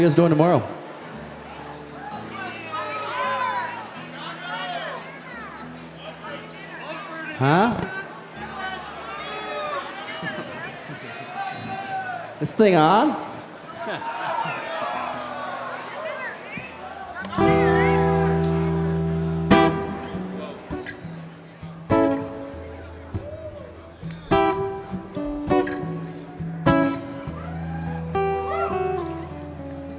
you guys doing tomorrow? Huh? This thing on?